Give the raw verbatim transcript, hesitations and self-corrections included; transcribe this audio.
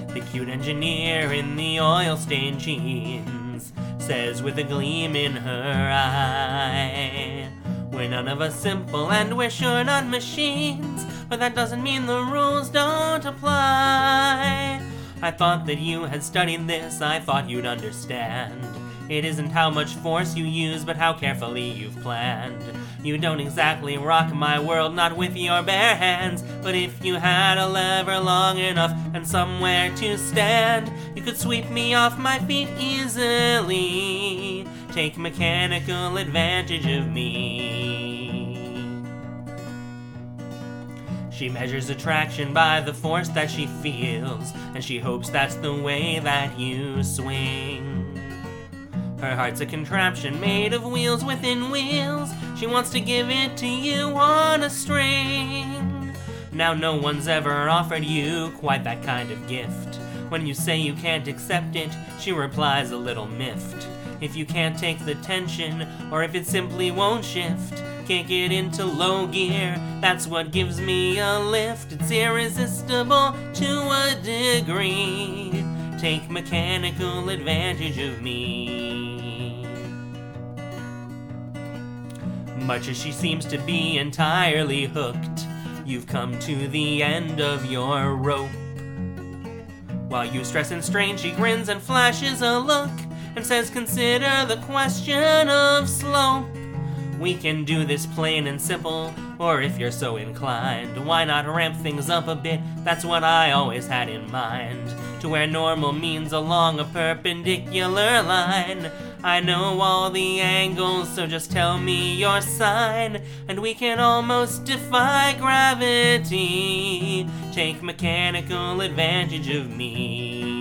The cute engineer in the oil-stained jeans says with a gleam in her eye, we're none of us simple and we're sure not machines, but that doesn't mean the rules don't apply. I thought that you had studied this, I thought you'd understand. It isn't how much force you use, but how carefully you've planned. You don't exactly rock my world, not with your bare hands, but if you had a lever long enough and somewhere to stand, you could sweep me off my feet easily, take mechanical advantage of me. She measures attraction by the force that she feels, and she hopes that's the way that you swing. Her heart's a contraption made of wheels within wheels. She wants to give it to you on a string. Now no one's ever offered you quite that kind of gift. When you say you can't accept it, she replies a little miffed. If you can't take the tension, or if it simply won't shift, kick it into low gear, that's what gives me a lift. It's irresistible to a degree. Take mechanical advantage of me. Much as she seems to be entirely hooked, you've come to the end of your rope. While you stress and strain, she grins and flashes a look and says, consider the question of slope. We can do this plain and simple, or if you're so inclined, why not ramp things up a bit? That's what I always had in mind, to where normal means along a perpendicular line. I know all the angles, so just tell me your sign, and we can almost defy gravity. Take mechanical advantage of me.